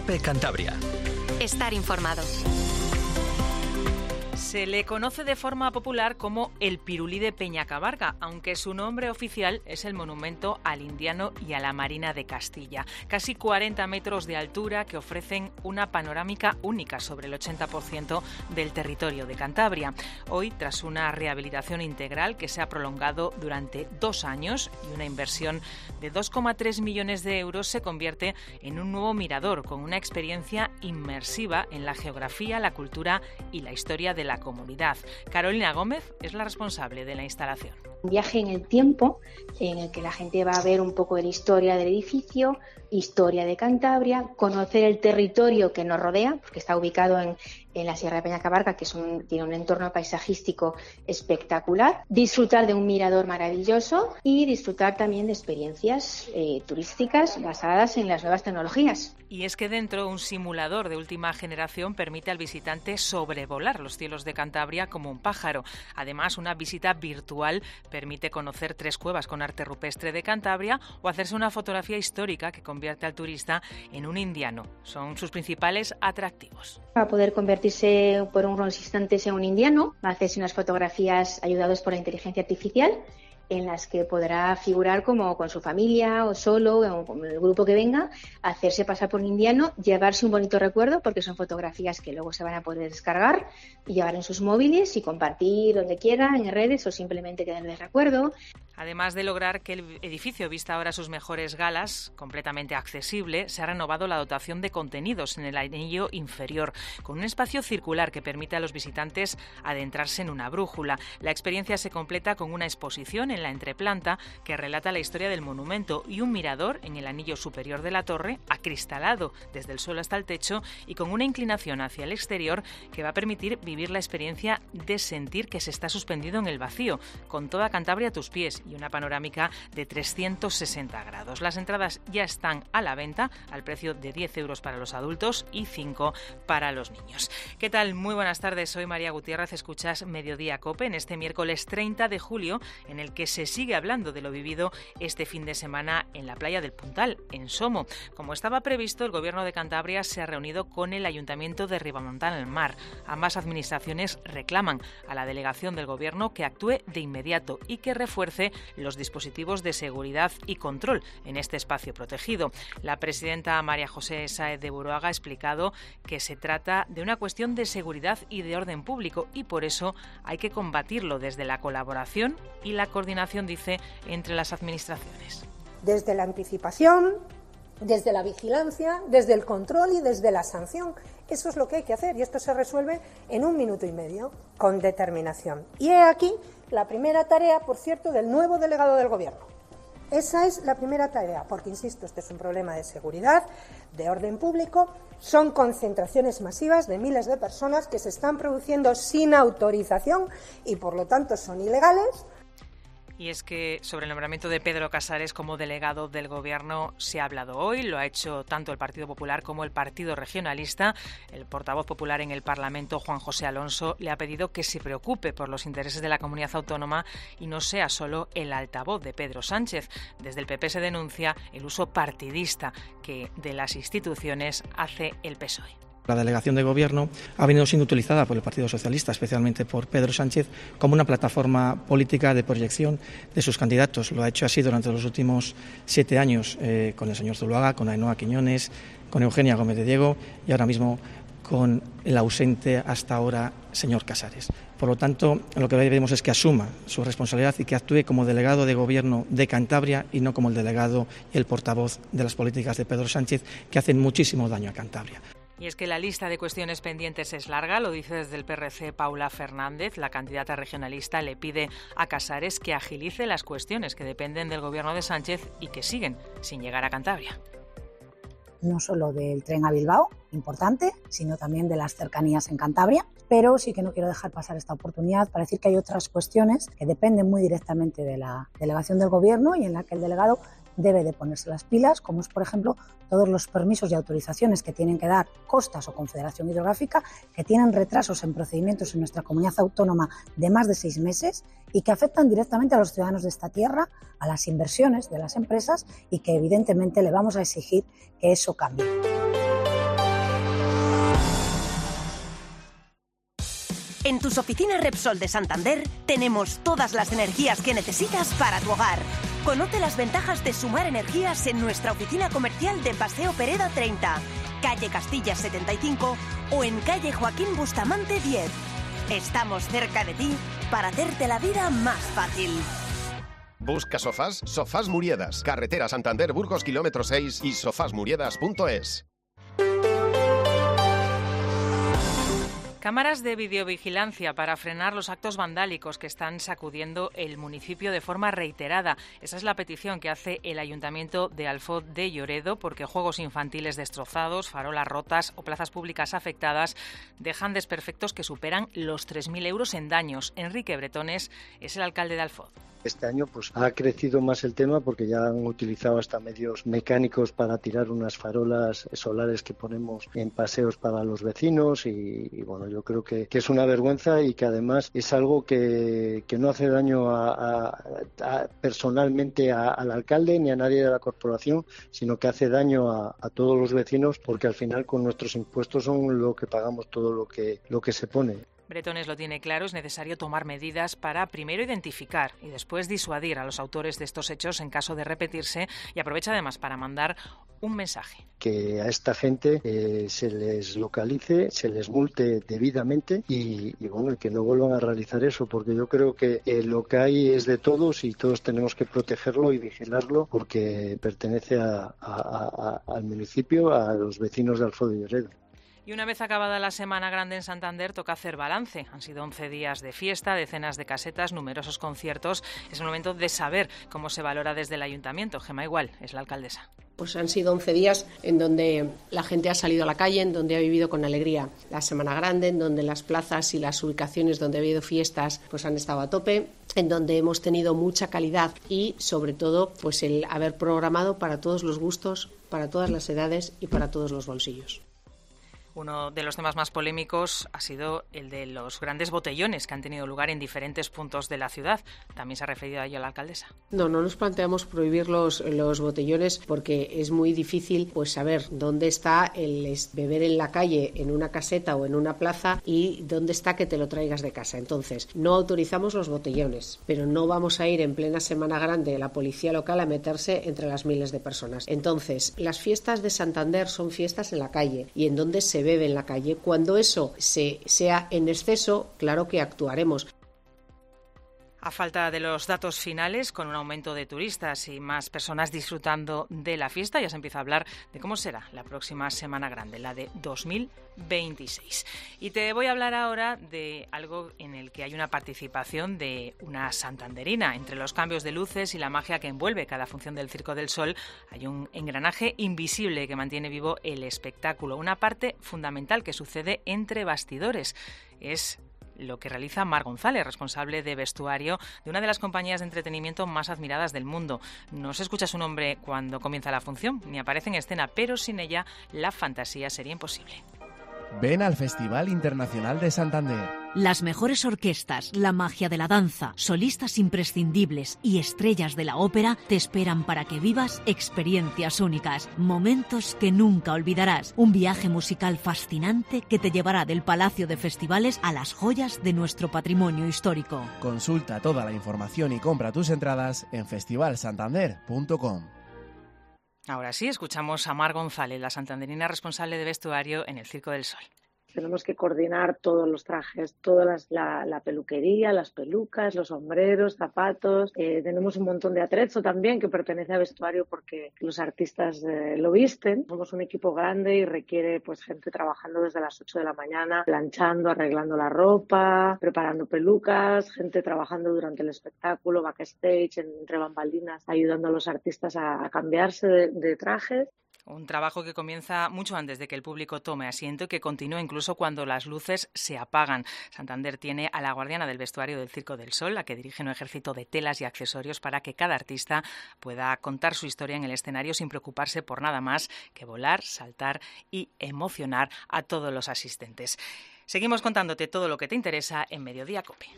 COPE Cantabria. Estar informado. Se le conoce de forma popular como el Pirulí de Peñacabarga, aunque su nombre oficial es el Monumento al Indiano y a la Marina de Castilla. Casi 40 metros de altura que ofrecen una panorámica única sobre el 80% del territorio de Cantabria. Hoy, tras una rehabilitación integral que se ha prolongado durante 2 años y una inversión de 2,3 millones de euros, se convierte en un nuevo mirador con una experiencia inmersiva en la geografía, la cultura y la historia de la comunidad. Carolina Gómez es la responsable de la instalación. Un viaje en el tiempo en el que la gente va a ver un poco de la historia del edificio, historia de Cantabria, conocer el territorio que nos rodea, porque está ubicado en la Sierra de Peñacabarga, que tiene un entorno paisajístico espectacular, disfrutar de un mirador maravilloso y disfrutar también de experiencias turísticas basadas en las nuevas tecnologías. Y es que dentro un simulador de última generación permite al visitante sobrevolar los cielos de Cantabria como un pájaro. Además, una visita virtual permite conocer 3 cuevas con arte rupestre de Cantabria o hacerse una fotografía histórica que convierte al turista en un indiano. Son sus principales atractivos. Va a poder convertirse por unos instantes en un indiano, va a hacerse unas fotografías ayudados por la inteligencia artificial, en las que podrá figurar como con su familia o solo, o con el grupo que venga, hacerse pasar por un indiano, llevarse un bonito recuerdo, porque son fotografías que luego se van a poder descargar y llevar en sus móviles y compartir donde quiera, en redes o simplemente quedar de recuerdo. Además de lograr que el edificio vista ahora sus mejores galas, completamente accesible, se ha renovado la dotación de contenidos en el anillo inferior, con un espacio circular que permite a los visitantes adentrarse en una brújula. La experiencia se completa con una exposición en la entreplanta que relata la historia del monumento y un mirador en el anillo superior de la torre, acristalado desde el suelo hasta el techo y con una inclinación hacia el exterior que va a permitir vivir la experiencia de sentir que se está suspendido en el vacío, con toda Cantabria a tus pies y una panorámica de 360 grados. Las entradas ya están a la venta al precio de 10 euros para los adultos y 5 para los niños. ¿Qué tal? Muy buenas tardes, soy María Gutiérrez, escuchas Mediodía COPE en este miércoles 30 de julio, en el que se sigue hablando de lo vivido este fin de semana en la playa del Puntal, en Somo. Como estaba previsto, el Gobierno de Cantabria se ha reunido con el Ayuntamiento de Ribamontana del Mar. Ambas administraciones reclaman a la delegación del Gobierno que actúe de inmediato y que refuerce los dispositivos de seguridad y control en este espacio protegido. La presidenta María José Sáez de Buruaga ha explicado que se trata de una cuestión de seguridad y de orden público y por eso hay que combatirlo desde la colaboración y la coordinación, dice, entre las administraciones. Desde la anticipación, desde la vigilancia, desde el control y desde la sanción. Eso es lo que hay que hacer y esto se resuelve en 1 minuto y medio, con determinación. Y he aquí la primera tarea, por cierto, del nuevo delegado del Gobierno. Esa es la primera tarea, porque, insisto, este es un problema de seguridad, de orden público, son concentraciones masivas de miles de personas que se están produciendo sin autorización y, por lo tanto, son ilegales. Y es que sobre el nombramiento de Pedro Casares como delegado del Gobierno se ha hablado hoy, lo ha hecho tanto el Partido Popular como el Partido Regionalista. El portavoz popular en el Parlamento, Juan José Alonso, le ha pedido que se preocupe por los intereses de la comunidad autónoma y no sea solo el altavoz de Pedro Sánchez. Desde el PP se denuncia el uso partidista que de las instituciones hace el PSOE. La delegación de Gobierno ha venido siendo utilizada por el Partido Socialista, especialmente por Pedro Sánchez, como una plataforma política de proyección de sus candidatos. Lo ha hecho así durante los últimos 7 años con el señor Zuluaga, con Ainhoa Quiñones, con Eugenia Gómez de Diego y ahora mismo con el ausente hasta ahora señor Casares. Por lo tanto, lo que debemos es que asuma su responsabilidad y que actúe como delegado de Gobierno de Cantabria y no como el delegado y el portavoz de las políticas de Pedro Sánchez, que hacen muchísimo daño a Cantabria. Y es que la lista de cuestiones pendientes es larga, lo dice desde el PRC Paula Fernández. La candidata regionalista le pide a Casares que agilice las cuestiones que dependen del Gobierno de Sánchez y que siguen sin llegar a Cantabria. No solo del tren a Bilbao, importante, sino también de las cercanías en Cantabria. Pero sí que no quiero dejar pasar esta oportunidad para decir que hay otras cuestiones que dependen muy directamente de la delegación del Gobierno y en la que el delegado debe de ponerse las pilas, como es, por ejemplo, todos los permisos y autorizaciones que tienen que dar Costas o Confederación Hidrográfica, que tienen retrasos en procedimientos en nuestra comunidad autónoma de más de 6 meses y que afectan directamente a los ciudadanos de esta tierra, a las inversiones de las empresas y que evidentemente le vamos a exigir que eso cambie. En tus oficinas Repsol de Santander tenemos todas las energías que necesitas para tu hogar. Conoce las ventajas de sumar energías en nuestra oficina comercial de Paseo Pereda 30, calle Castilla 75 o en calle Joaquín Bustamante 10. Estamos cerca de ti para hacerte la vida más fácil. ¿Busca sofás? Sofás Muriedas, carretera Santander Burgos kilómetro 6 y sofasmuriedas.es. Cámaras de videovigilancia para frenar los actos vandálicos que están sacudiendo el municipio de forma reiterada. Esa es la petición que hace el Ayuntamiento de Alfoz de Lloredo, porque juegos infantiles destrozados, farolas rotas o plazas públicas afectadas dejan desperfectos que superan los 3.000 euros en daños. Enrique Bretones es el alcalde de Alfoz. Este año ha crecido más el tema porque ya han utilizado hasta medios mecánicos para tirar unas farolas solares que ponemos en paseos para los vecinos y bueno, yo creo que es una vergüenza y que además es algo que no hace daño personalmente al alcalde ni a nadie de la corporación, sino que hace daño a todos los vecinos, porque al final con nuestros impuestos son lo que pagamos todo lo que se pone. Bretones lo tiene claro, es necesario tomar medidas para primero identificar y después disuadir a los autores de estos hechos en caso de repetirse, y aprovecha además para mandar un mensaje. Que a esta gente se les localice, se les multe debidamente y bueno, que no vuelvan a realizar eso, porque yo creo que lo que hay es de todos y todos tenemos que protegerlo y vigilarlo porque pertenece al municipio, a los vecinos de Alfoz de Lloredo. Y una vez acabada la Semana Grande en Santander, toca hacer balance. Han sido 11 días de fiesta, decenas de casetas, numerosos conciertos. Es el momento de saber cómo se valora desde el Ayuntamiento. Gemma Igual es la alcaldesa. Pues han sido 11 días en donde la gente ha salido a la calle, en donde ha vivido con alegría la Semana Grande, en donde las plazas y las ubicaciones donde ha habido fiestas pues han estado a tope, en donde hemos tenido mucha calidad y sobre todo pues el haber programado para todos los gustos, para todas las edades y para todos los bolsillos. Uno de los temas más polémicos ha sido el de los grandes botellones que han tenido lugar en diferentes puntos de la ciudad. También se ha referido a ello la alcaldesa. No nos planteamos prohibir los botellones porque es muy difícil pues saber dónde está el beber en la calle, en una caseta o en una plaza, y dónde está que te lo traigas de casa. Entonces, no autorizamos los botellones, pero no vamos a ir en plena Semana Grande la policía local a meterse entre las miles de personas. Entonces, las fiestas de Santander son fiestas en la calle y en donde se bebe en la calle. Cuando eso sea en exceso, claro que actuaremos. A falta de los datos finales, con un aumento de turistas y más personas disfrutando de la fiesta, ya se empieza a hablar de cómo será la próxima Semana Grande, la de 2026. Y te voy a hablar ahora de algo en el que hay una participación de una santanderina. Entre los cambios de luces y la magia que envuelve cada función del Circo del Sol, hay un engranaje invisible que mantiene vivo el espectáculo, una parte fundamental que sucede entre bastidores. Es lo que realiza Mar González, responsable de vestuario de una de las compañías de entretenimiento más admiradas del mundo. No se escucha su nombre cuando comienza la función, ni aparece en escena, pero sin ella la fantasía sería imposible. Ven al Festival Internacional de Santander. Las mejores orquestas, la magia de la danza, solistas imprescindibles y estrellas de la ópera te esperan para que vivas experiencias únicas, momentos que nunca olvidarás. Un viaje musical fascinante que te llevará del Palacio de Festivales a las joyas de nuestro patrimonio histórico. Consulta toda la información y compra tus entradas en festivalsantander.com. Ahora sí, escuchamos a Mar González, la santanderina responsable de vestuario en el Circo del Sol. Tenemos que coordinar todos los trajes, toda la peluquería, las pelucas, los sombreros, zapatos. Tenemos un montón de atrezo también que pertenece a vestuario porque los artistas lo visten. Somos un equipo grande y requiere pues gente trabajando desde las 8 de la mañana, planchando, arreglando la ropa, preparando pelucas, gente trabajando durante el espectáculo, backstage, entre bambalinas, ayudando a los artistas a cambiarse de trajes. Un trabajo que comienza mucho antes de que el público tome asiento y que continúa incluso cuando las luces se apagan. Santander tiene a la guardiana del vestuario del Circo del Sol, la que dirige un ejército de telas y accesorios para que cada artista pueda contar su historia en el escenario sin preocuparse por nada más que volar, saltar y emocionar a todos los asistentes. Seguimos contándote todo lo que te interesa en Mediodía Cope.